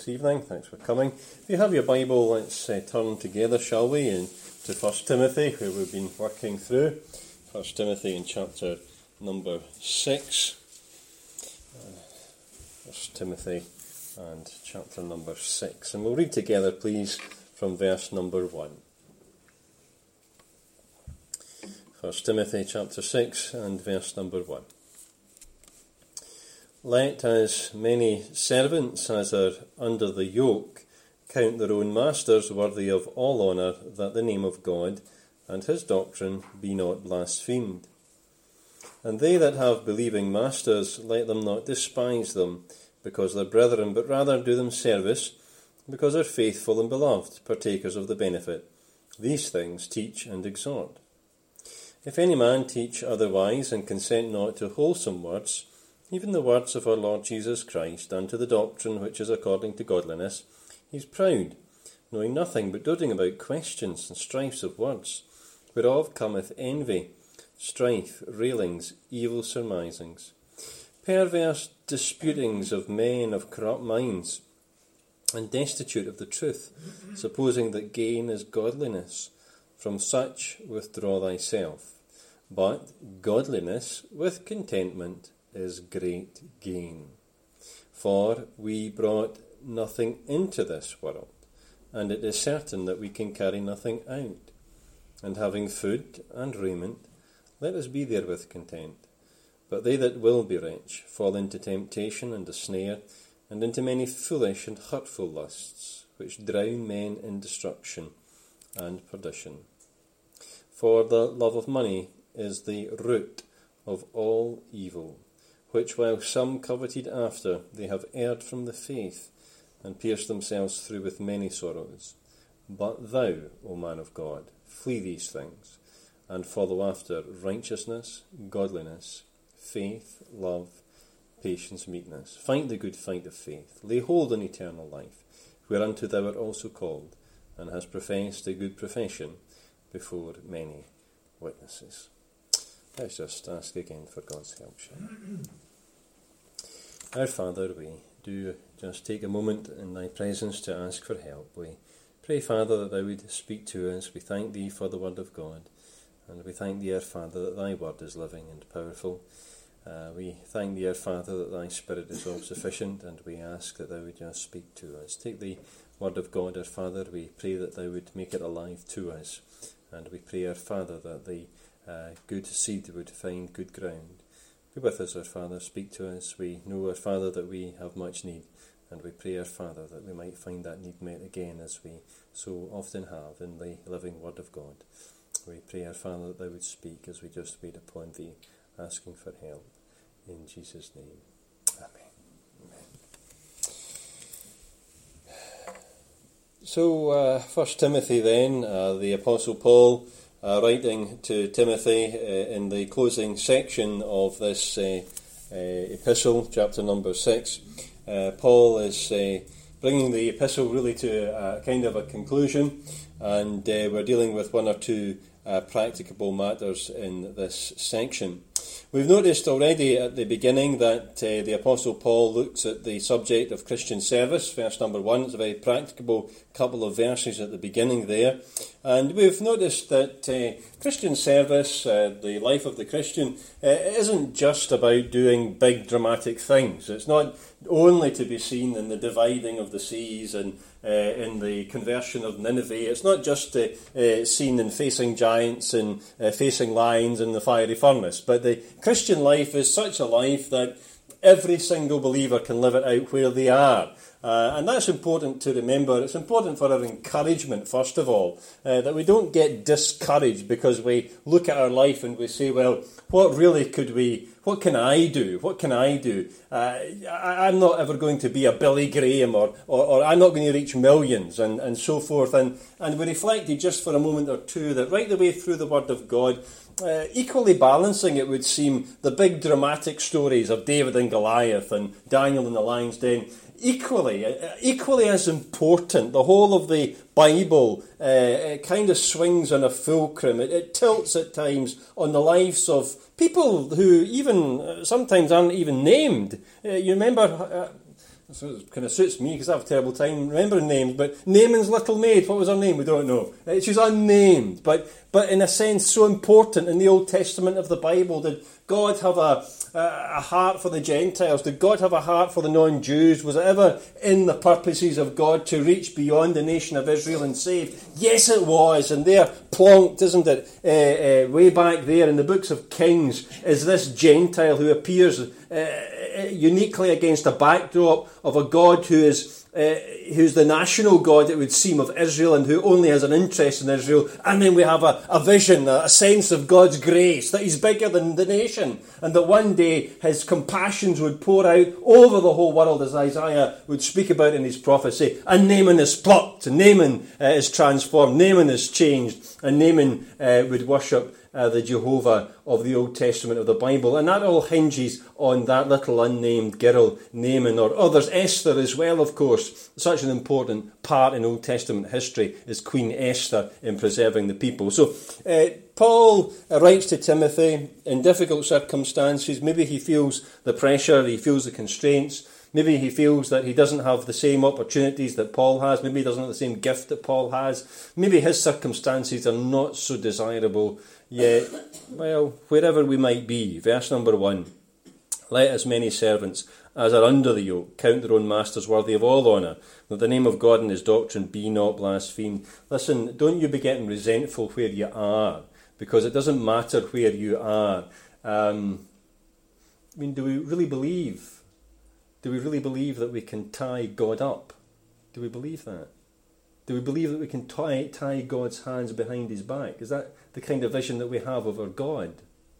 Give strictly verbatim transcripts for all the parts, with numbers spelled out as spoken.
this evening. Thanks for coming. If you have your Bible, let's uh, turn together, shall we, in, to First Timothy, where we've been working through. First Timothy in chapter number six. Uh, First Timothy and chapter number six. And we'll read together, please, from verse number one. First Timothy chapter six and verse number one. Let as many servants as are under the yoke count their own masters worthy of all honour, that the name of God and his doctrine be not blasphemed. And they that have believing masters, let them not despise them, because they're brethren, but rather do them service, because they're faithful and beloved, partakers of the benefit. These things teach and exhort. If any man teach otherwise, and consent not to wholesome words, even the words of our Lord Jesus Christ, and to the doctrine which is according to godliness, he is proud, knowing nothing, but doting about questions and strifes of words, whereof cometh envy, strife, railings, evil surmisings, perverse disputings of men of corrupt minds, and destitute of the truth, supposing that gain is godliness. From such withdraw thyself. But godliness with contentment is great gain. For we brought nothing into this world, and it is certain that we can carry nothing out. And having food and raiment, let us be therewith content. But they that will be rich fall into temptation and a snare, and into many foolish and hurtful lusts, which drown men in destruction and perdition. For the love of money is the root of all evil, which while some coveted after, they have erred from the faith, and pierced themselves through with many sorrows. But thou, O man of God, flee these things, and follow after righteousness, godliness, faith, love, patience, meekness. Fight the good fight of faith. Lay hold on eternal life, whereunto thou art also called, and hast professed a good profession before many witnesses. Let's just ask again for God's help, shall we? Our Father, we do just take a moment in thy presence to ask for help. We pray, Father, that thou would speak to us. We thank thee for the word of God, and we thank thee, our Father, that thy word is living and powerful. Uh, we thank thee, our Father, that thy Spirit is all sufficient, and we ask that thou would just speak to us. Take the word of God, our Father. We pray that thou would make it alive to us, and we pray, our Father, that the uh, good seed would find good ground. Be with us, our Father. Speak to us. We know, our Father, that we have much need, and we pray, our Father, that we might find that need met again, as we so often have in the living word of God. We pray, our Father, that thou would speak as we just wait upon thee, asking for help. In Jesus' name. Amen. Amen. So, uh, First Timothy then, uh, the Apostle Paul, uh, writing to Timothy uh, in the closing section of this uh, uh, epistle, chapter number six. Uh, Paul is uh, bringing the epistle really to a kind of a conclusion, and uh, we're dealing with one or two uh, practicable matters in this section. We've noticed already at the beginning that uh, the Apostle Paul looks at the subject of Christian service, verse number one. It's a very practicable couple of verses at the beginning there. And we've noticed that uh, Christian service, uh, the life of the Christian, uh, isn't just about doing big dramatic things. It's not only to be seen in the dividing of the seas and uh, in the conversion of Nineveh. It's not just uh, uh, seen in facing giants and uh, facing lions in the fiery furnace. But the Christian life is such a life that every single believer can live it out where they are. Uh, and that's important to remember. It's important for our encouragement, first of all, uh, that we don't get discouraged because we look at our life and we say, well, what really could we, what can I do? What can I do? Uh, I, I'm not ever going to be a Billy Graham or, or, or I'm not going to reach millions and, and so forth. And, and we reflected just for a moment or two that right the way through the Word of God, Uh, equally balancing, it would seem, the big dramatic stories of David and Goliath and Daniel in the lion's den, equally, uh, equally as important. The whole of the Bible uh, it kind of swings on a fulcrum. It, it tilts at times on the lives of people who even uh, sometimes aren't even named. Uh, you remember uh, So it kind of suits me because I have a terrible time remembering names. But Naaman's little maid, what was her name? We don't know. She was unnamed, but but in a sense so important in the Old Testament of the Bible. Did God have a, a, a heart for the Gentiles? Did God have a heart for the non-Jews? Was it ever in the purposes of God to reach beyond the nation of Israel and save? Yes, it was. And there, plonked, isn't it, uh, uh, way back there in the books of Kings, is this Gentile who appears uh, uniquely against a backdrop of a God who is uh, who's the national God, it would seem, of Israel, and who only has an interest in Israel. And then we have a, a vision, a, a sense of God's grace, that he's bigger than the nation, and that one day his compassions would pour out over the whole world, as Isaiah would speak about in his prophecy. And Naaman is plucked, and Naaman uh, is transformed, Naaman is changed, and Naaman uh, would worship Uh, the Jehovah of the Old Testament of the Bible. And that all hinges on that little unnamed girl, Naaman, or others. Esther as well, of course. Such an important part in Old Testament history is Queen Esther in preserving the people. So uh, Paul writes to Timothy in difficult circumstances. Maybe he feels the pressure, he feels the constraints. Maybe he feels that he doesn't have the same opportunities that Paul has. Maybe he doesn't have the same gift that Paul has. Maybe his circumstances are not so desirable. Yet, well, wherever we might be, verse number one, let as many servants as are under the yoke count their own masters worthy of all honour, that the name of God and his doctrine be not blasphemed. Listen, don't you be getting resentful where you are, because it doesn't matter where you are. Um, I mean, do we really believe, do we really believe that we can tie God up? Do we believe that? Do we believe that we can tie, tie God's hands behind his back? Is that the kind of vision that we have of our God?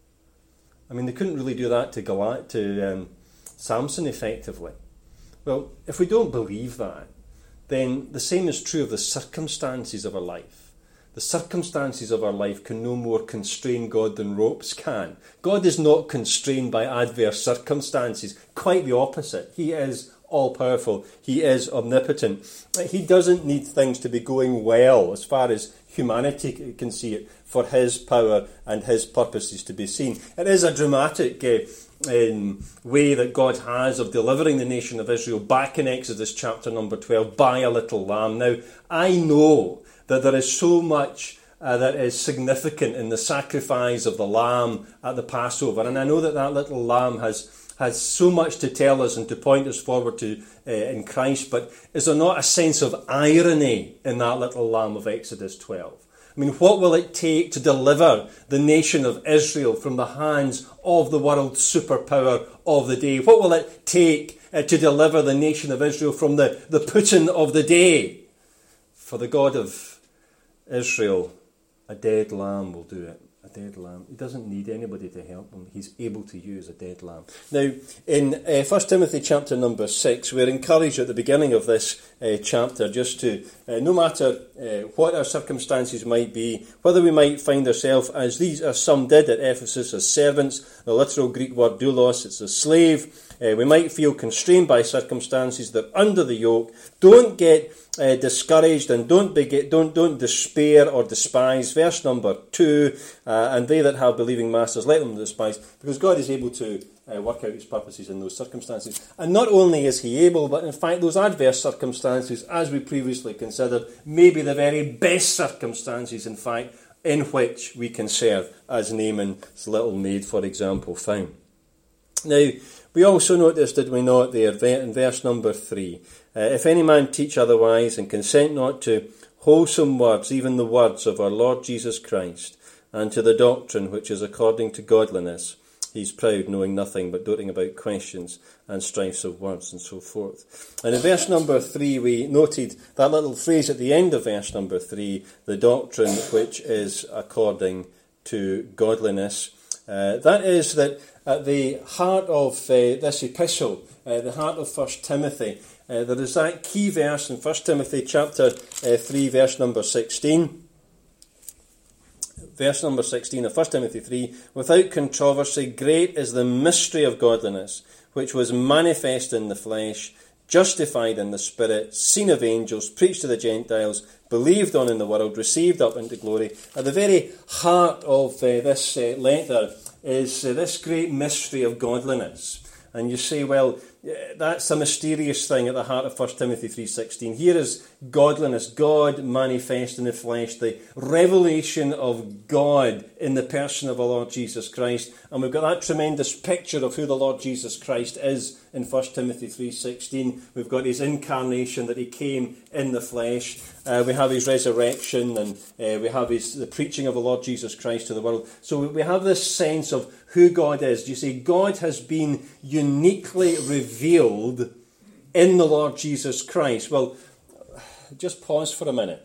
I mean, they couldn't really do that to Goliath, to um, Samson effectively. Well, if we don't believe that, then the same is true of the circumstances of our life. The circumstances of our life can no more constrain God than ropes can. God is not constrained by adverse circumstances. Quite the opposite. He is all-powerful. He is omnipotent. He doesn't need things to be going well, as far as humanity can see it, for his power and his purposes to be seen. It is a dramatic uh, um, way that God has of delivering the nation of Israel back in Exodus chapter number twelve by a little lamb. Now, I know that there is so much uh, that is significant in the sacrifice of the lamb at the Passover, and I know that that little lamb has has so much to tell us and to point us forward to uh, in Christ, but is there not a sense of irony in that little lamb of Exodus twelve? I mean, what will it take to deliver the nation of Israel from the hands of the world superpower of the day? What will it take uh, to deliver the nation of Israel from the, the Putin of the day? For the God of Israel, a dead lamb will do it. A dead lamb. He doesn't need anybody to help him. He's able to use a dead lamb. Now, in uh, First Timothy chapter number six, we're encouraged at the beginning of this uh, chapter just to, uh, no matter uh, what our circumstances might be, whether we might find ourselves, as these as some did at Ephesus, as servants, the literal Greek word doulos, it's a slave. Uh, we might feel constrained by circumstances that are under the yoke. Don't get Uh, discouraged, and don't be, don't don't despair or despise. Verse number two, uh, and they that have believing masters, let them despise, because God is able to uh, work out his purposes in those circumstances. And not only is he able, but in fact those adverse circumstances, as we previously considered, may be the very best circumstances, in fact, in which we can serve, as Naaman's little maid, for example, found. Now, we also noticed, did we not, there in verse number three, uh, if any man teach otherwise, and consent not to wholesome words, even the words of our Lord Jesus Christ, and to the doctrine which is according to godliness, he's proud, knowing nothing, but doting about questions and strifes of words, and so forth. And in verse number three, we noted that little phrase at the end of verse number three, the doctrine which is according to godliness. Uh, that is that at the heart of uh, this epistle, uh, the heart of First Timothy, uh, there is that key verse in First Timothy chapter uh, three, verse number sixteen. Verse number sixteen of First Timothy three, without controversy, great is the mystery of godliness, which was manifest in the flesh, justified in the Spirit, seen of angels, preached to the Gentiles, believed on in the world, received up into glory. At the very heart of uh, this uh, letter is uh, this great mystery of godliness. And you say, well, that's a mysterious thing at the heart of First Timothy three sixteen. Here is godliness, God manifest in the flesh, the revelation of God in the person of our Lord Jesus Christ. And we've got that tremendous picture of who the Lord Jesus Christ is in First Timothy three sixteen. We've got his incarnation, that he came in the flesh. Uh, we have his resurrection, and uh, we have his the preaching of the Lord Jesus Christ to the world. So we have this sense of who God is. You see, God has been uniquely revealed in the Lord Jesus Christ. Well, just pause for a minute.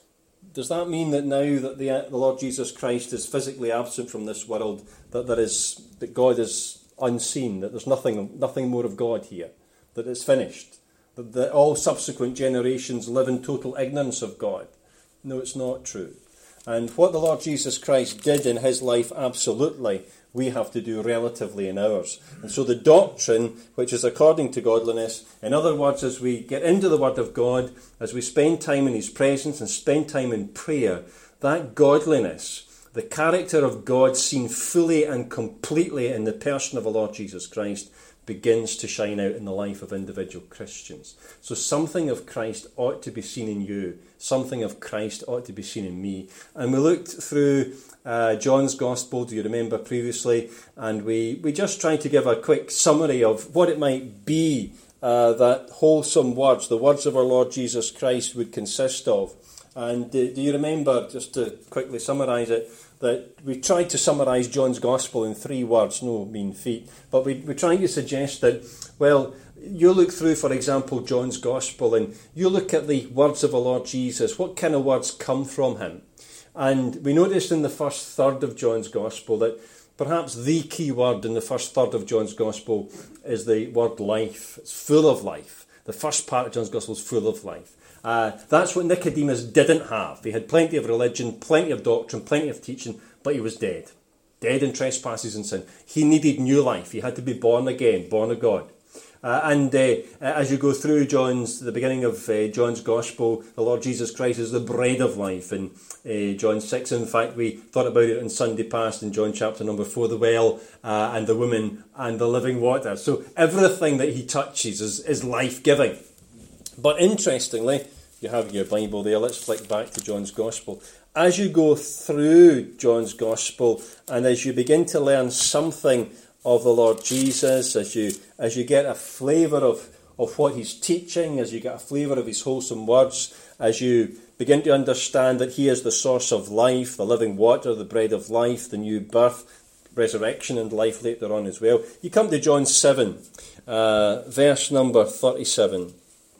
Does that mean that now that the, the Lord Jesus Christ is physically absent from this world, that there is that God is unseen, that there's nothing nothing more of God here, that it's finished, that, that all subsequent generations live in total ignorance of God? No, it's not true. And what the Lord Jesus Christ did in his life, absolutely, we have to do relatively in ours. And so the doctrine, which is according to godliness, in other words, as we get into the Word of God, as we spend time in his presence and spend time in prayer, that godliness, the character of God seen fully and completely in the person of the Lord Jesus Christ, begins to shine out in the life of individual Christians. So something of Christ ought to be seen in you. Something of Christ ought to be seen in me. And we looked through uh, John's Gospel, do you remember previously? And we, we just tried to give a quick summary of what it might be uh, that wholesome words, the words of our Lord Jesus Christ, would consist of. And do, do you remember, just to quickly summarise it, that we tried to summarise John's Gospel in three words, no mean feat, but we, we're trying to suggest that, well, you look through, for example, John's Gospel, and you look at the words of the Lord Jesus, what kind of words come from him? And we noticed in the first third of John's Gospel that perhaps the key word in the first third of John's Gospel is the word life. It's full of life. The first part of John's Gospel is full of life. Uh, that's what Nicodemus didn't have. He had plenty of religion, plenty of doctrine, plenty of teaching, but he was dead. Dead in trespasses and sin. He needed new life. He had to be born again, born of God. Uh, and uh, as you go through John's, the beginning of uh, John's Gospel, the Lord Jesus Christ is the bread of life. In uh, John six, in fact, we thought about it on Sunday past in John chapter number four, the well uh, and the woman and the living water. So everything that he touches is, is life-giving. But interestingly, you have your Bible there, let's flick back to John's Gospel. As you go through John's Gospel and as you begin to learn something of the Lord Jesus, as you as you get a flavour of, of what he's teaching, as you get a flavour of his wholesome words, as you begin to understand that he is the source of life, the living water, the bread of life, the new birth, resurrection and life later on as well. You come to John seven, uh, verse number thirty-seven.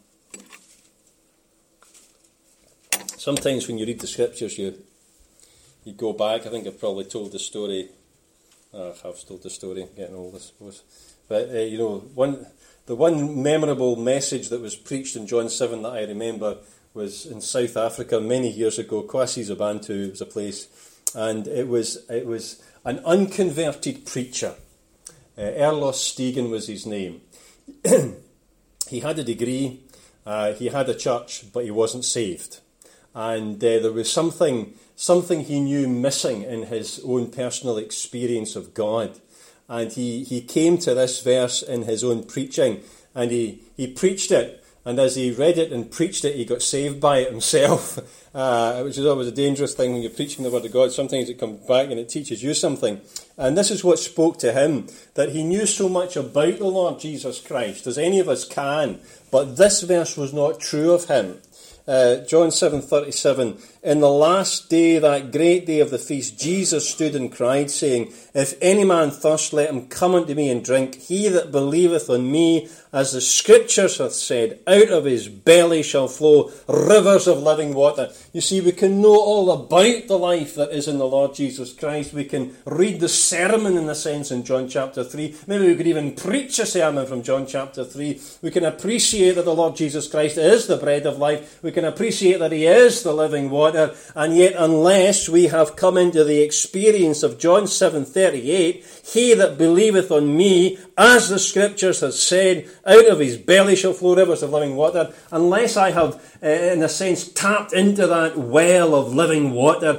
Sometimes when you read the scriptures, you you go back. I think I've probably told the story. Oh, I have told the story. I'm getting old, I suppose. But uh, you know, one the one memorable message that was preached in John seven that I remember was in South Africa many years ago. KwaZulu-Natal was a place, and it was it was an unconverted preacher. Uh, Erlos Stegen was his name. He had a degree. Uh, he had a church, but he wasn't saved. And uh, there was something something he knew missing in his own personal experience of God. And he, he came to this verse in his own preaching, and he, he preached it. And as he read it and preached it, he got saved by it himself, uh, which is always a dangerous thing when you're preaching the Word of God. Sometimes it comes back and it teaches you something. And this is what spoke to him, that he knew so much about the Lord Jesus Christ, as any of us can, but this verse was not true of him. Uh, John seven thirty-seven, in the last day, that great day of the feast, Jesus stood and cried, saying, if any man thirst, let him come unto me and drink. He that believeth on me, as the Scriptures hath said, out of his belly shall flow rivers of living water. You see, we can know all about the life that is in the Lord Jesus Christ. We can read the sermon, in a sense, in John chapter three. Maybe we could even preach a sermon from John chapter three. We can appreciate that the Lord Jesus Christ is the bread of life. We can appreciate that he is the living water. And yet, unless we have come into the experience of John seven thirty-eight, he that believeth on me, as the Scriptures have said, out of his belly shall flow rivers of living water. Unless I have, uh, in a sense, tapped into that well of living water,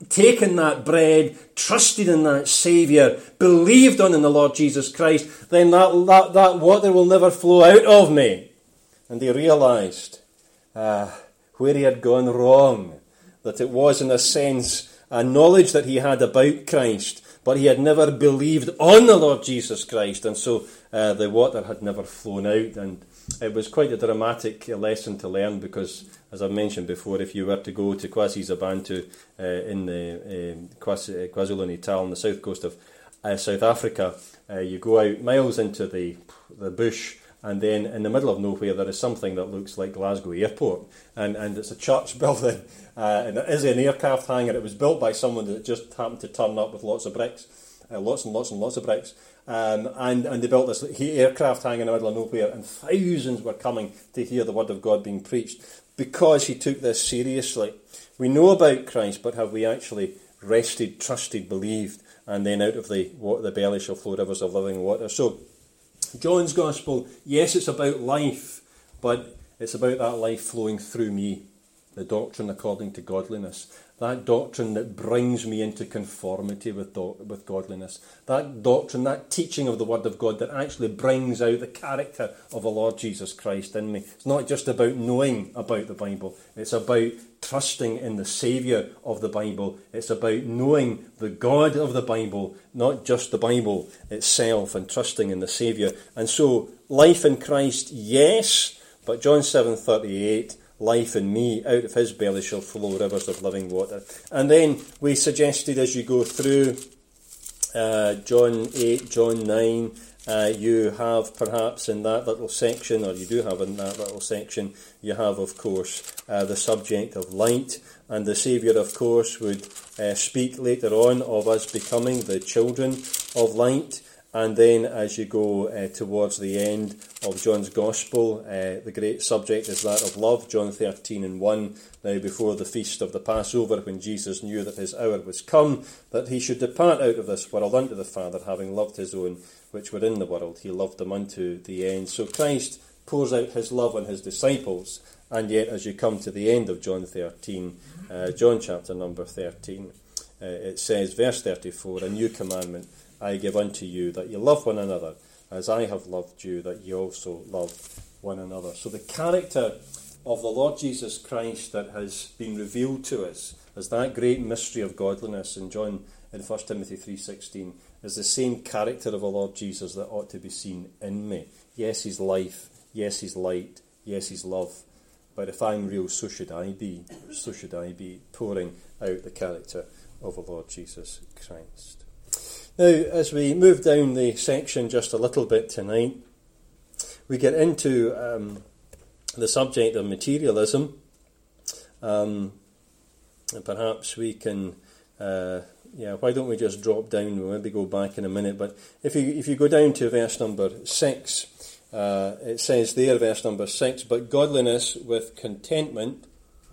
taken that bread, trusted in that Saviour, believed on in the Lord Jesus Christ, then that, that, that water will never flow out of me. And he realised uh, where he had gone wrong, that it was in a sense a knowledge that he had about Christ, but he had never believed on the Lord Jesus Christ, and so uh, the water had never flown out. And it was quite a dramatic lesson to learn, because, as I mentioned before, if you were to go to KwaZulu-Natal uh, in the um, KwaZulu-Natal on the south coast of uh, South Africa, uh, you go out miles into the the bush, and then in the middle of nowhere there is something that looks like Glasgow Airport, and, and it's a church building, uh, and it is an aircraft hangar. It was built by someone that just happened to turn up with lots of bricks, uh, lots and lots and lots of bricks, um, and, and they built this aircraft hangar in the middle of nowhere, and thousands were coming to hear the word of God being preached, because he took this seriously. We know about Christ, but have we actually rested, trusted, believed, and then out of the, the belly shall flow rivers of living water? So, John's Gospel, yes, it's about life, but it's about that life flowing through me, the doctrine according to godliness, that doctrine that brings me into conformity with do- with godliness, that doctrine, that teaching of the Word of God that actually brings out the character of the Lord Jesus Christ in me. It's not just about knowing about the Bible, it's about trusting in the Saviour of the Bible. It's about knowing the God of the Bible, not just the Bible itself, and trusting in the Saviour. And so, life in Christ, yes, but John seven thirty-eight, life in me, out of his belly shall flow rivers of living water. And then we suggested, as you go through uh, John eight, John nine, uh, you have perhaps in that little section, or you do have in that little section, you have, of course, uh, the subject of light. And the Saviour, of course, would uh, speak later on of us becoming the children of light. And then as you go uh, towards the end of John's Gospel, uh, the great subject is that of love, John thirteen and one. Now before the feast of the Passover, when Jesus knew that his hour was come, that he should depart out of this world unto the Father, having loved his own which were in the world, he loved them unto the end. So Christ pours out his love on his disciples, and yet as you come to the end of John thirteen, uh, John chapter number thirteen, uh, it says, verse thirty-four, a new commandment I give unto you, that you love one another, as I have loved you, that you also love one another. So the character of the Lord Jesus Christ that has been revealed to us as that great mystery of godliness in John in First Timothy three sixteen is the same character of the Lord Jesus that ought to be seen in me. Yes, he's life. Yes, he's light. Yes, he's love. But if I'm real, so should I be. So should I be pouring out the character of the Lord Jesus Christ. Now, as we move down the section just a little bit tonight, we get into um, the subject of materialism. Um, and perhaps we can, uh, yeah, why don't we just drop down? We'll maybe go back in a minute. But if you if you go down to verse number six, uh, it says there, verse number six, but godliness with contentment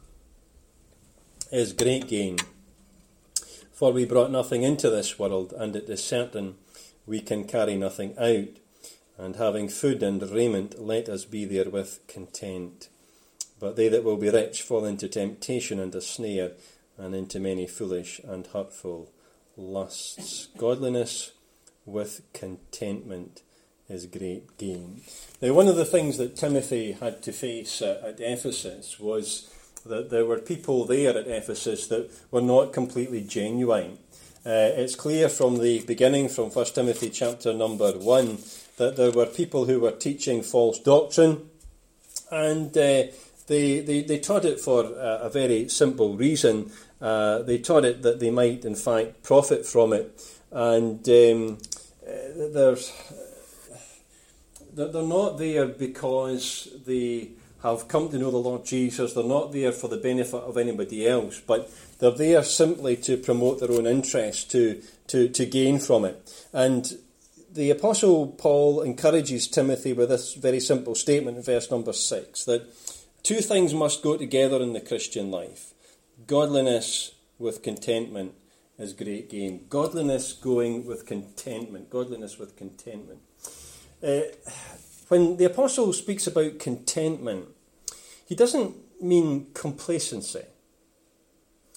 is great gain. For we brought nothing into this world, and it is certain we can carry nothing out. And having food and raiment, let us be therewith content. But they that will be rich fall into temptation and a snare, and into many foolish and hurtful lusts. Godliness with contentment is great gain. Now, one of the things that Timothy had to face uh, at Ephesus was that there were people there at Ephesus that were not completely genuine. Uh, it's clear from the beginning, from First Timothy chapter number one, that there were people who were teaching false doctrine, and uh, they, they they taught it for uh, a very simple reason. Uh, they taught it that they might, in fact, profit from it, and um, they're, they're not there because they have come to know the Lord Jesus. They're not there for the benefit of anybody else, but they're there simply to promote their own interest, to, to, to gain from it. And the Apostle Paul encourages Timothy with this very simple statement in verse number six, that two things must go together in the Christian life. Godliness with contentment is great gain. Godliness going with contentment. Godliness with contentment. Uh, When the Apostle speaks about contentment, he doesn't mean complacency.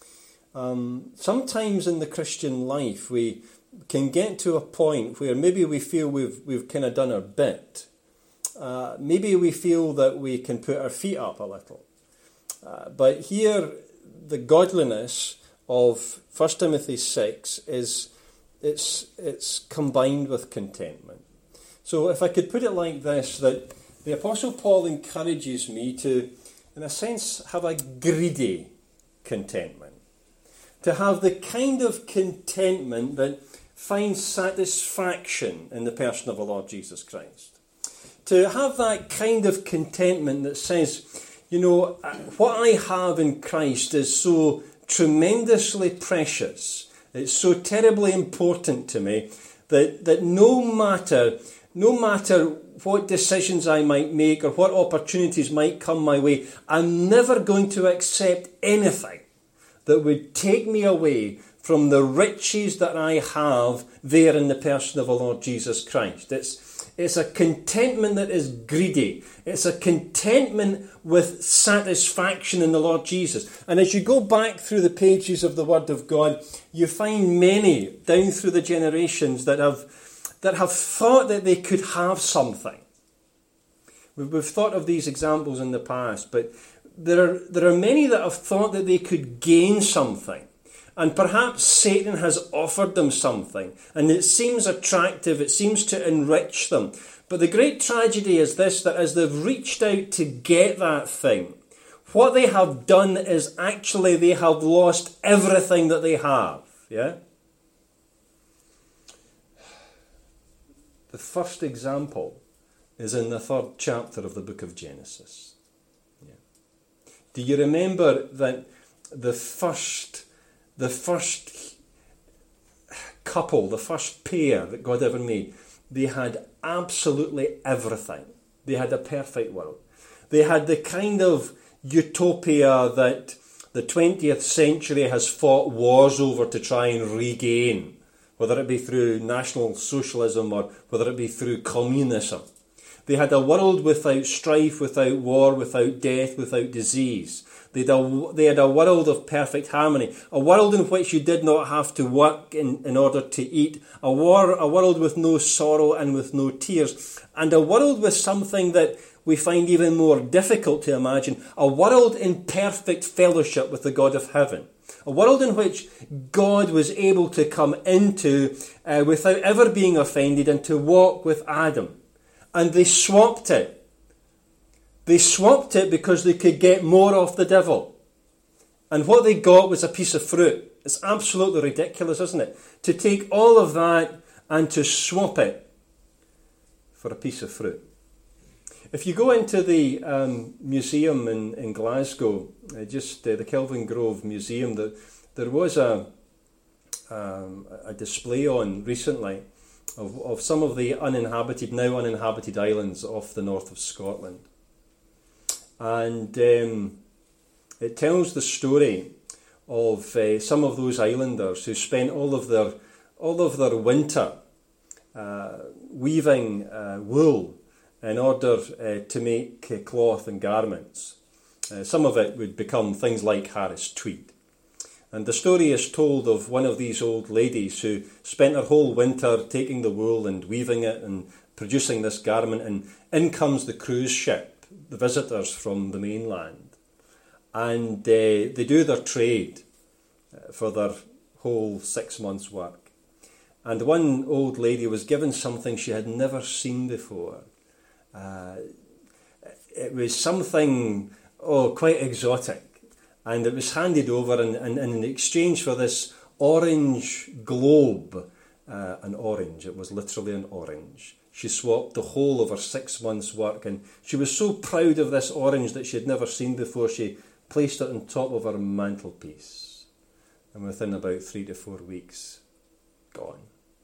Um, sometimes in the Christian life we can get to a point where maybe we feel we've we've kind of done our bit. Uh, maybe we feel that we can put our feet up a little. Uh, but here, the godliness of First Timothy six is it's it's combined with contentment. So if I could put it like this, that the Apostle Paul encourages me to, in a sense, have a greedy contentment. To have the kind of contentment that finds satisfaction in the person of the Lord Jesus Christ. To have that kind of contentment that says, you know, what I have in Christ is so tremendously precious, it's so terribly important to me, that, that no matter, no matter what decisions I might make or what opportunities might come my way, I'm never going to accept anything that would take me away from the riches that I have there in the person of the Lord Jesus Christ. It's, it's a contentment that is greedy. It's a contentment with satisfaction in the Lord Jesus. And as you go back through the pages of the Word of God, you find many down through the generations that have, that have thought that they could have something. We've, we've thought of these examples in the past, but there are, there are many that have thought that they could gain something. And perhaps Satan has offered them something, and it seems attractive, it seems to enrich them. But the great tragedy is this, that as they've reached out to get that thing, what they have done is actually they have lost everything that they have. Yeah? The first example is in the third chapter of the book of Genesis. Yeah. Do you remember that the first... The first couple, the first pair that God ever made, they had absolutely everything. They had a perfect world. They had the kind of utopia that the twentieth century has fought wars over to try and regain, whether it be through National Socialism or whether it be through communism. They had a world without strife, without war, without death, without disease. They had, a, they had a world of perfect harmony, a world in which you did not have to work in, in order to eat, a, war, a world with no sorrow and with no tears, and a world with something that we find even more difficult to imagine, a world in perfect fellowship with the God of heaven. A world in which God was able to come into uh, without ever being offended and to walk with Adam. And they swapped it. They swapped it because they could get more of the devil. And what they got was a piece of fruit. It's absolutely ridiculous, isn't it? To take all of that and to swap it for a piece of fruit. If you go into the um, museum in, in Glasgow, uh, just uh, the Kelvin Grove Museum, the, there was a, um, a display on recently of, of some of the uninhabited, now uninhabited islands off the north of Scotland. And um, it tells the story of uh, some of those islanders who spent all of their all of their winter uh, weaving uh, wool in order uh, to make uh, cloth and garments. Uh, some of it would become things like Harris tweed. And the story is told of one of these old ladies who spent her whole winter taking the wool and weaving it and producing this garment, and in comes the cruise ship, the visitors from the mainland, and uh, they do their trade uh, for their whole six months' work. And one old lady was given something she had never seen before. Uh, it was something, oh, quite exotic, and it was handed over, and, and, and in exchange for this orange globe, uh, an orange, it was literally an orange, she swapped the whole of her six months' work, and she was so proud of this orange that she had never seen before, she placed it on top of her mantelpiece. And within about three to four weeks, gone.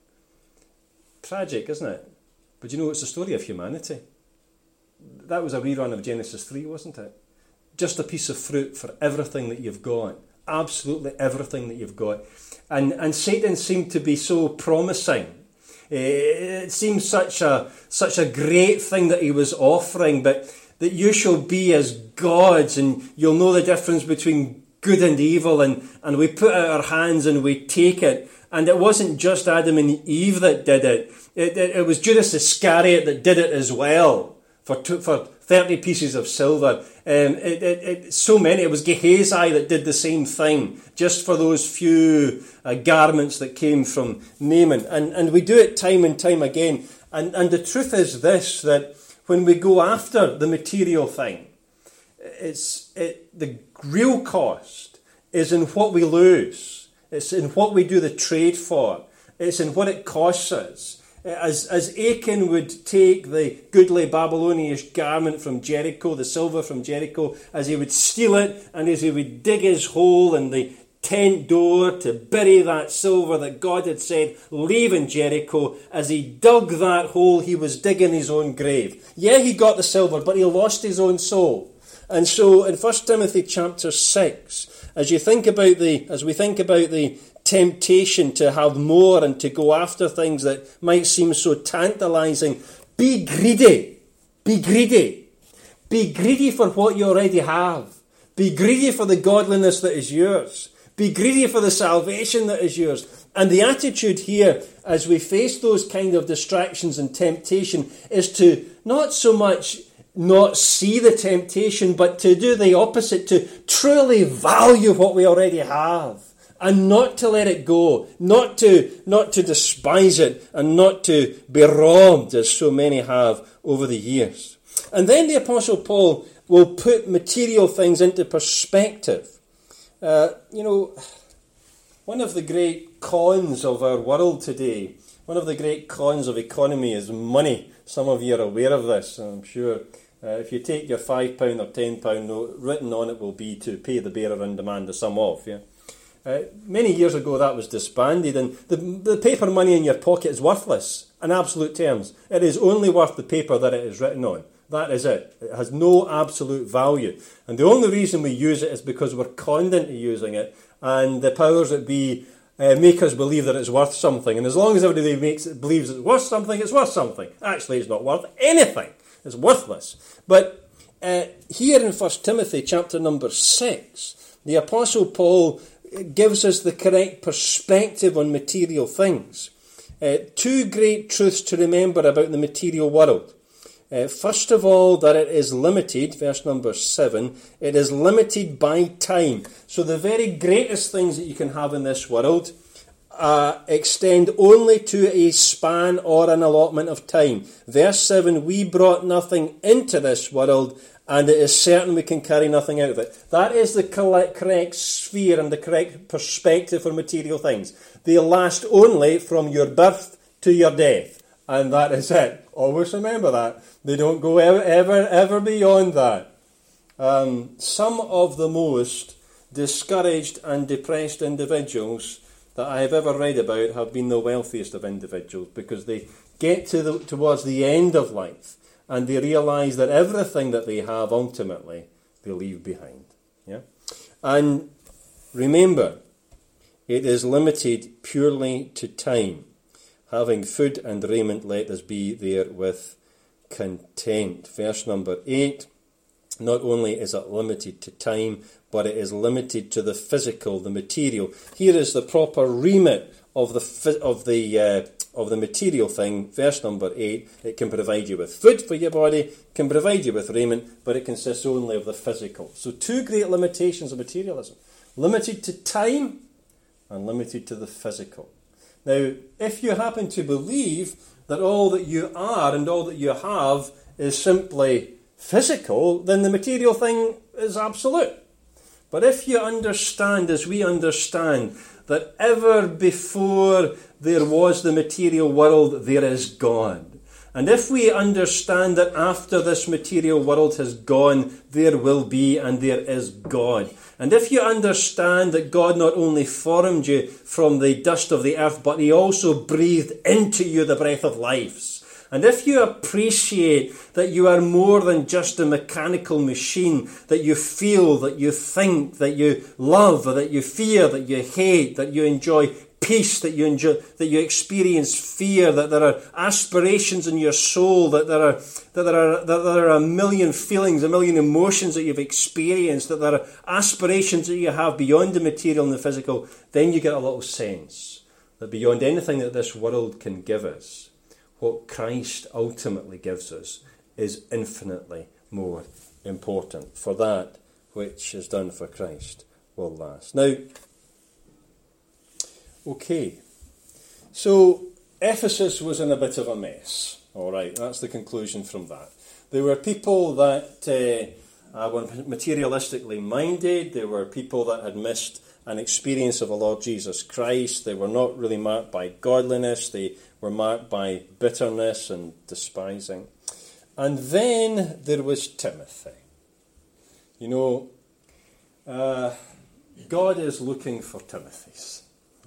Tragic, isn't it? But you know, it's the story of humanity. That was a rerun of Genesis three, wasn't it? Just a piece of fruit for everything that you've got. Absolutely everything that you've got. And, and Satan seemed to be so promising. It seems such a such a great thing that he was offering, but that you shall be as gods, and you'll know the difference between good and evil, and, and we put out our hands and we take it. And it wasn't just Adam and Eve that did it. It, it, it was Judas Iscariot that did it as well for two, for thirty pieces of silver. Um, it, it, it, so many. It was Gehazi that did the same thing, just for those few uh, garments that came from Naaman. And, and we do it time and time again. And, and the truth is this, that when we go after the material thing, it's it, the real cost is in what we lose. It's in what we do the trade for. It's in what it costs us. As, as Achan would take the goodly Babylonian garment from Jericho, the silver from Jericho, as he would steal it, and as he would dig his hole in the tent door to bury that silver that God had said, leave in Jericho, as he dug that hole, he was digging his own grave. Yeah, he got the silver, but he lost his own soul. And so in First Timothy chapter six, as you think about the, as we think about the temptation to have more and to go after things that might seem so tantalizing, be greedy. Be greedy. Be greedy for what you already have. Be greedy for the godliness that is yours. Be greedy for the salvation that is yours. And the attitude here, as we face those kind of distractions and temptation, is to not so much not see the temptation, but to do the opposite, to truly value what we already have. And not to let it go, not to not to despise it, and not to be robbed, as so many have over the years. And then the Apostle Paul will put material things into perspective. Uh, you know, one of the great cons of our world today, one of the great cons of economy is money. Some of you are aware of this, I'm sure. Uh, if you take your five pound or ten pound note, written on it will be to pay the bearer and demand the sum of, yeah? Uh, many years ago that was disbanded, and the, the paper money in your pocket is worthless in absolute terms. It is only worth the paper that it is written on. That is it. It has no absolute value. And the only reason we use it is because we're conned into using it, and the powers that be uh, make us believe that it's worth something. And as long as everybody makes it, believes it's worth something, it's worth something. Actually, it's not worth anything. It's worthless. But uh, here in First Timothy chapter number six, the Apostle Paul gives us the correct perspective on material things. Uh, two great truths to remember about the material world. Uh, first of all, that it is limited, verse number seven, it is limited by time. So the very greatest things that you can have in this world uh, extend only to a span or an allotment of time. Verse seven, we brought nothing into this world, and it is certain we can carry nothing out of it. That is the correct sphere and the correct perspective for material things. They last only from your birth to your death. And that is it. Always remember that. They don't go ever, ever, ever beyond that. Um, some of the most discouraged and depressed individuals that I have ever read about have been the wealthiest of individuals, because they get to the, towards the end of life and they realise that everything that they have, ultimately, they leave behind. Yeah? And remember, it is limited purely to time. Having food and raiment, let us be there with content. Verse number eight, not only is it limited to time, but it is limited to the physical, the material. Here is the proper remit of the of the uh, of the material thing. Verse number eight, it can provide you with food for your body, can provide you with raiment, but it consists only of the physical. So two great limitations of materialism. Limited to time and limited to the physical. Now, if you happen to believe that all that you are and all that you have is simply physical, then the material thing is absolute. But if you understand, as we understand, that ever before there was the material world, there is God. And if we understand that after this material world has gone, there will be and there is God. And if you understand that God not only formed you from the dust of the earth, but he also breathed into you the breath of life. And if you appreciate that you are more than just a mechanical machine, that you feel, that you think, that you love, that you fear, that you hate, that you enjoy peace, that you enjoy, that you experience fear, that there are aspirations in your soul, that there are that there are that there are a million feelings, a million emotions that you've experienced, that there are aspirations that you have beyond the material and the physical, then you get a little sense that beyond anything that this world can give us, what Christ ultimately gives us is infinitely more important. For that which is done for Christ will last. Now, okay, so Ephesus was in a bit of a mess. All right, that's the conclusion from that. There were people that uh, uh, were materialistically minded. There were people that had missed an experience of the Lord Jesus Christ. They were not really marked by godliness. They were marked by bitterness and despising. And then there was Timothy. You know, uh, God is looking for Timothys.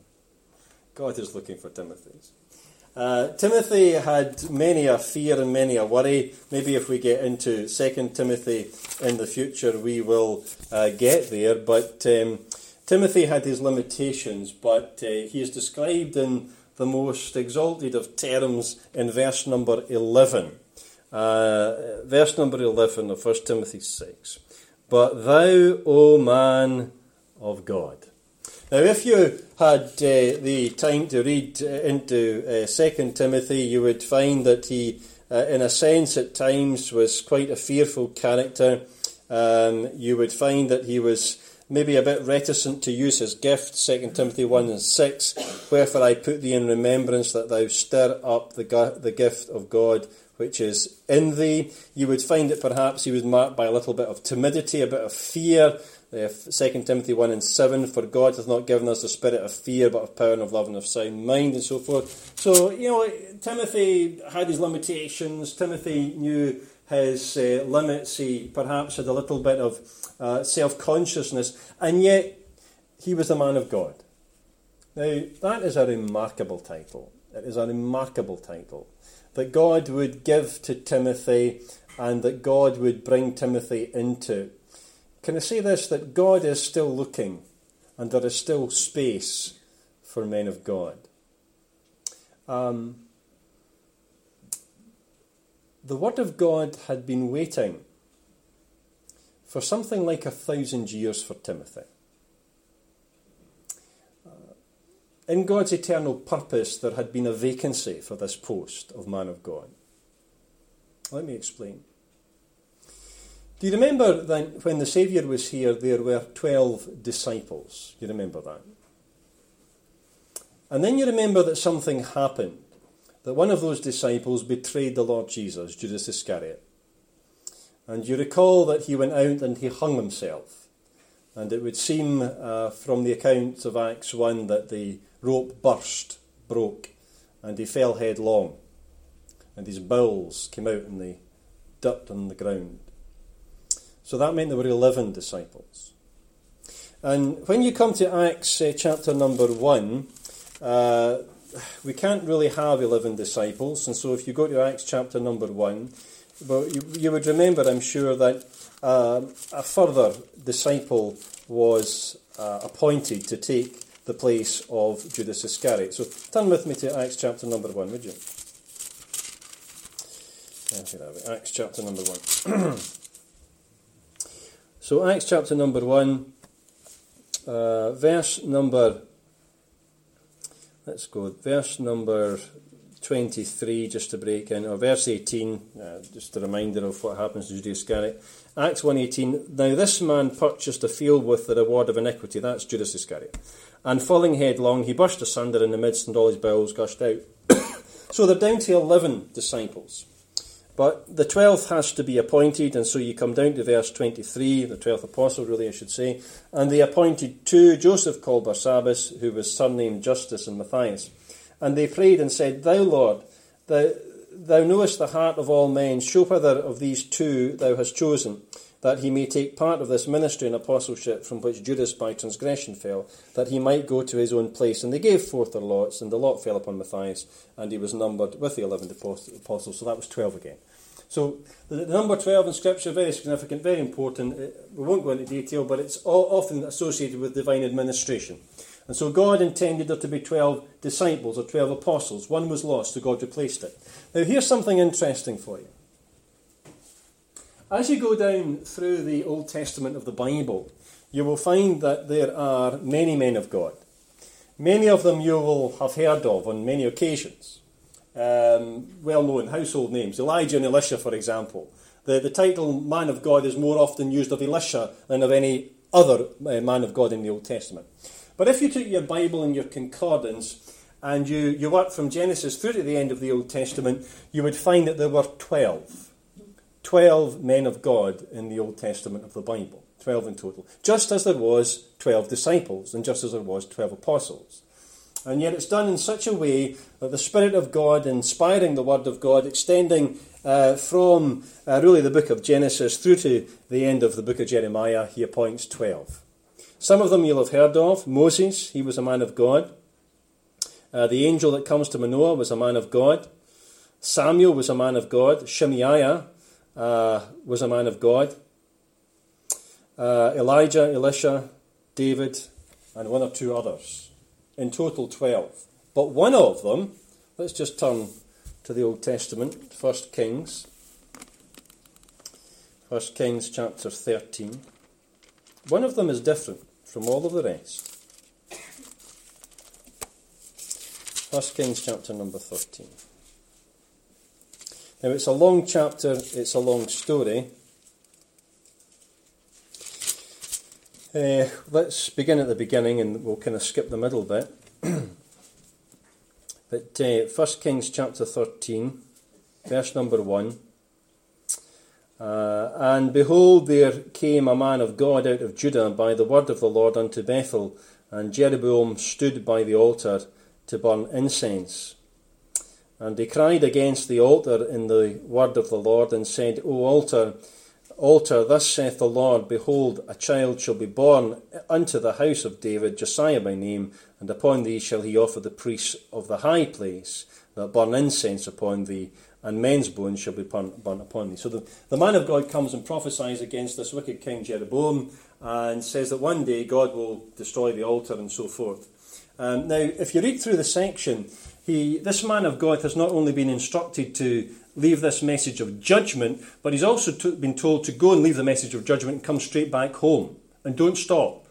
God is looking for Timothys. Uh, Timothy had many a fear and many a worry. Maybe if we get into Second Timothy in the future, we will uh, get there. But um, Timothy had his limitations, but uh, he is described in the most exalted of terms in verse number eleven. Uh, verse number eleven of First Timothy six. But thou, O man of God. Now, if you had uh, the time to read uh, into uh, Second Timothy, you would find that he, uh, in a sense, at times was quite a fearful character. Um, you would find that he was maybe a bit reticent to use his gift, Second Timothy one and six, wherefore I put thee in remembrance that thou stir up the, go- the gift of God which is in thee. You would find that perhaps he was marked by a little bit of timidity, a bit of fear. Uh, Second Timothy one and seven, for God hath not given us the spirit of fear, but of power and of love and of sound mind, and so forth. So, you know, Timothy had his limitations. Timothy knew his uh, limits. He perhaps had a little bit of uh, self-consciousness, and yet he was a man of God. Now, that is a remarkable title. It is a remarkable title that God would give to Timothy and that God would bring Timothy into. Can I say this, that God is still looking and there is still space for men of God? Um, the Word of God had been waiting for something like a thousand years for Timothy. In God's eternal purpose, there had been a vacancy for this post of man of God. Let me explain. Do you remember that when the Saviour was here, there were twelve disciples? You remember that? And then you remember that something happened, that one of those disciples betrayed the Lord Jesus, Judas Iscariot. And you recall that he went out and he hung himself. And it would seem uh, from the accounts of Acts one that the rope burst, broke, and he fell headlong. And his bowels came out in the dirt on the ground. So that meant there were eleven disciples. And when you come to Acts uh, chapter number one, uh, we can't really have eleven disciples. And so if you go to Acts chapter number one, well, you, you would remember, I'm sure, that uh, a further disciple was uh, appointed to take the place of Judas Iscariot. So turn with me to Acts chapter number one, would you? Acts chapter number one. So Acts chapter number one, uh, verse number, let's go, verse number twenty-three, just to break in, or verse eighteen, uh, just a reminder of what happens to Judas Iscariot. Acts one eighteen, now this man purchased a field with the reward of iniquity, that's Judas Iscariot, and falling headlong, he burst asunder in the midst, and all his bowels gushed out. So they're down to eleven disciples. But the twelfth has to be appointed, and so you come down to verse twenty-three, the twelfth apostle, really, I should say. And they appointed two, Joseph called Barsabbas, who was surnamed Justus, and Matthias. And they prayed and said, Thou, Lord, thou, thou knowest the heart of all men. Show whether of these two thou hast chosen, that he may take part of this ministry and apostleship from which Judas by transgression fell, that he might go to his own place. And they gave forth their lots, and the lot fell upon Matthias, and he was numbered with the eleven apostles. So that was twelve again. So the number twelve in Scripture, very significant, very important. We won't go into detail, but it's all often associated with divine administration. And so God intended there to be twelve disciples or twelve apostles. One was lost, so God replaced it. Now here's something interesting for you. As you go down through the Old Testament of the Bible, you will find that there are many men of God. Many of them you will have heard of on many occasions. Um, well-known household names. Elijah and Elisha, for example. The, the title man of God is more often used of Elisha than of any other uh, man of God in the Old Testament. But if you took your Bible and your concordance and you, you worked from Genesis through to the end of the Old Testament, you would find that there were twelve. Twelve men of God in the Old Testament of the Bible. Twelve in total. Just as there was twelve disciples and just as there was twelve apostles. And yet it's done in such a way that the Spirit of God, inspiring the Word of God, extending uh, from uh, really the book of Genesis through to the end of the book of Jeremiah, he appoints twelve. Some of them you'll have heard of. Moses, he was a man of God. Uh, the angel that comes to Manoah was a man of God. Samuel was a man of God. Shemaiah uh, was a man of God. Uh, Elijah, Elisha, David, and one or two others. In total, twelve. But one of them, let's just turn to the Old Testament, First Kings. First Kings chapter thirteen. One of them is different from all of the rest. First Kings chapter number thirteen. Now it's a long chapter, it's a long story. Uh, let's begin at the beginning and we'll kind of skip the middle bit. But uh, First Kings chapter thirteen, verse number one. Uh, and behold, there came a man of God out of Judah by the word of the Lord unto Bethel, and Jeroboam stood by the altar to burn incense. And he cried against the altar in the word of the Lord, and said, O altar, altar, thus saith the Lord, behold, a child shall be born unto the house of David, Josiah by name, and upon thee shall he offer the priests of the high place, that burn incense upon thee, and men's bones shall be burnt upon thee. So the, the man of God comes and prophesies against this wicked king Jeroboam, and says that one day God will destroy the altar and so forth. Um, now, if you read through the section, he, this man of God has not only been instructed to leave this message of judgment, but he's also to, been told to go and leave the message of judgment and come straight back home, and don't stop.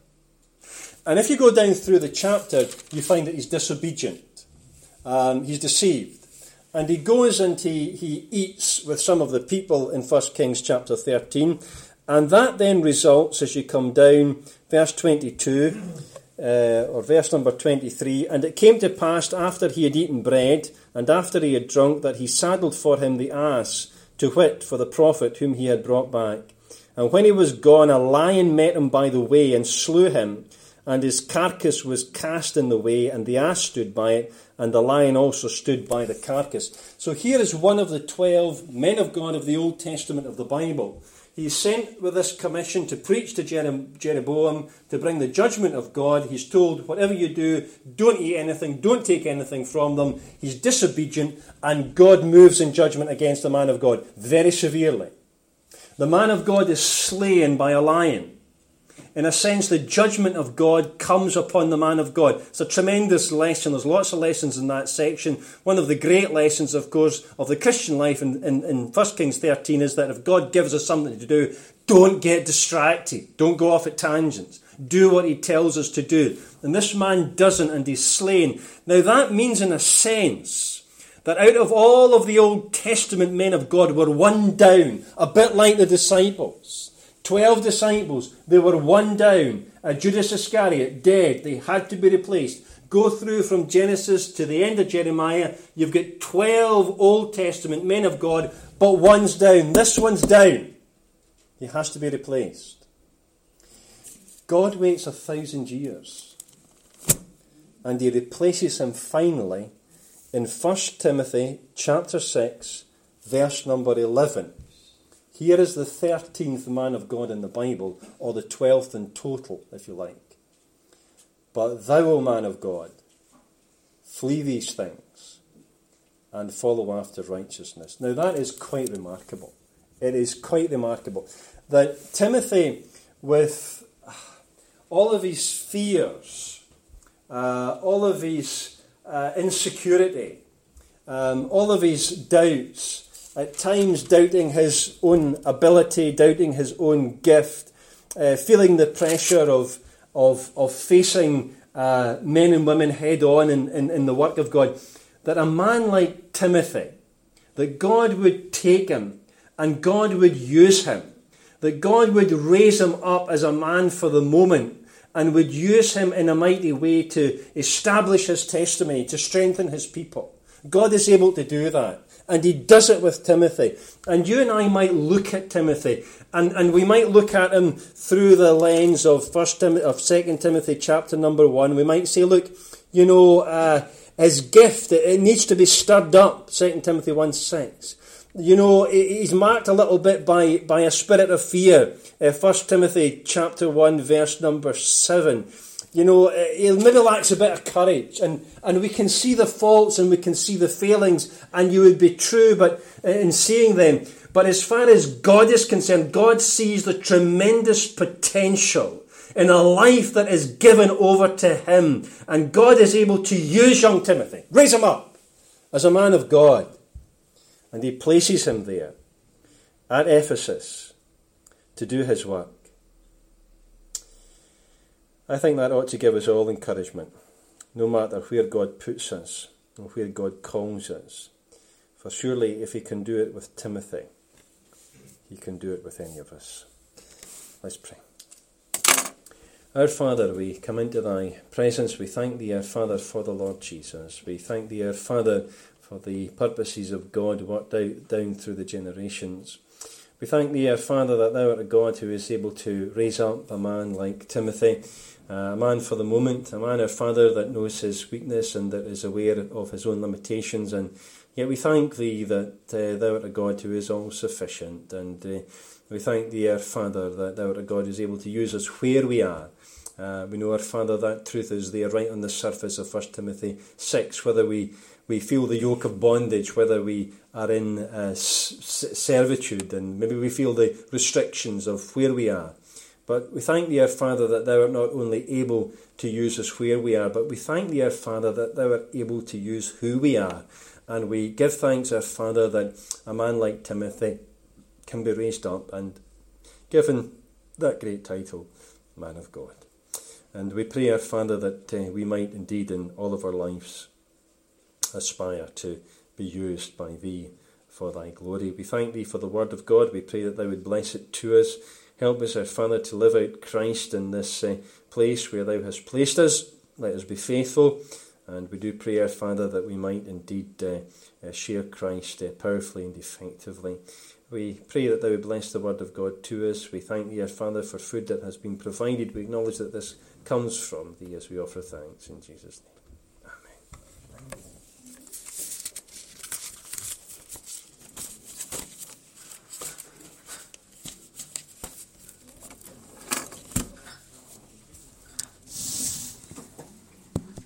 And if you go down through the chapter, you find that he's disobedient. Um, he's deceived. And he goes and he, he eats with some of the people in First Kings chapter thirteen. And that then results, as you come down, verse twenty-two, uh, or verse number twenty-three, and it came to pass after he had eaten bread, and after he had drunk, that he saddled for him the ass, to wit, for the prophet whom he had brought back. And when he was gone, a lion met him by the way, and slew him, and his carcass was cast in the way, and the ass stood by it, and the lion also stood by the carcass. So here is one of the twelve men of God of the Old Testament of the Bible. He's sent with this commission to preach to Jeroboam, to bring the judgment of God. He's told, whatever you do, don't eat anything, don't take anything from them. He's disobedient, and God moves in judgment against the man of God very severely. The man of God is slain by a lion. In a sense, the judgment of God comes upon the man of God. It's a tremendous lesson. There's lots of lessons in that section. One of the great lessons, of course, of the Christian life in, in, in First Kings thirteen is that if God gives us something to do, don't get distracted. Don't go off at tangents. Do what he tells us to do. And this man doesn't, and he's slain. Now that means, in a sense, that out of all of the Old Testament men of God were one down, a bit like the disciples. Twelve disciples, they were one down. Uh, Judas Iscariot, dead. They had to be replaced. Go through from Genesis to the end of Jeremiah. You've got twelve Old Testament men of God, but one's down. This one's down. He has to be replaced. God waits a thousand years, and he replaces him finally in First Timothy chapter six, verse number eleven. Here is the thirteenth man of God in the Bible, or the twelfth in total, if you like. But thou, O man of God, flee these things and follow after righteousness. Now that is quite remarkable. It is quite remarkable that Timothy, with all of his fears uh, all of his uh, insecurity, um, all of his doubts, at times doubting his own ability, doubting his own gift, uh, feeling the pressure of, of, of facing uh, men and women head on in, in, in the work of God, that a man like Timothy, that God would take him and God would use him, that God would raise him up as a man for the moment and would use him in a mighty way to establish his testimony, to strengthen his people. God is able to do that. And he does it with Timothy. And you and I might look at Timothy, and, and we might look at him through the lens of First Tim- of Second Timothy chapter number one. We might say, look, you know, uh, his gift, it, it needs to be stirred up, Second Timothy one six. You know, he's marked a little bit by, by a spirit of fear. Uh, First Timothy chapter one, verse number seven. You know, he maybe lacks a bit of courage, and, and we can see the faults and we can see the failings, and you would be true but in seeing them. But as far as God is concerned, God sees the tremendous potential in a life that is given over to him. And God is able to use young Timothy, raise him up as a man of God. And he places him there at Ephesus to do his work. I think that ought to give us all encouragement, no matter where God puts us and where God calls us. For surely if he can do it with Timothy, he can do it with any of us. Let's pray. Our Father, we come into thy presence. We thank thee, our Father, for the Lord Jesus. We thank thee, our Father, for the purposes of God worked out down through the generations. We thank thee, our Father, that thou art a God who is able to raise up a man like Timothy, uh, a man for the moment, a man, our Father, that knows his weakness and that is aware of his own limitations. And yet we thank thee that uh, thou art a God who is all sufficient. And uh, we thank thee, our Father, that thou art a God who is able to use us where we are. Uh, we know, our Father, that truth is there right on the surface of First Timothy six, whether we, we feel the yoke of bondage, whether we are in uh, s- servitude, and maybe we feel the restrictions of where we are. But we thank thee, our Father, that thou art not only able to use us where we are, but we thank thee, our Father, that thou art able to use who we are. And we give thanks, our Father, that a man like Timothy can be raised up and given that great title, Man of God. And we pray, our Father, that uh, we might indeed in all of our lives aspire to be used by thee for thy glory. We thank thee for the word of God. We pray that thou would bless it to us. Help us, our Father, to live out Christ in this uh, place where thou hast placed us. Let us be faithful. And we do pray, our Father, that we might indeed uh, uh, share Christ uh, powerfully and effectively. We pray that thou would bless the word of God to us. We thank thee, our Father, for food that has been provided. We acknowledge that this comes from thee as we offer thanks in Jesus' name.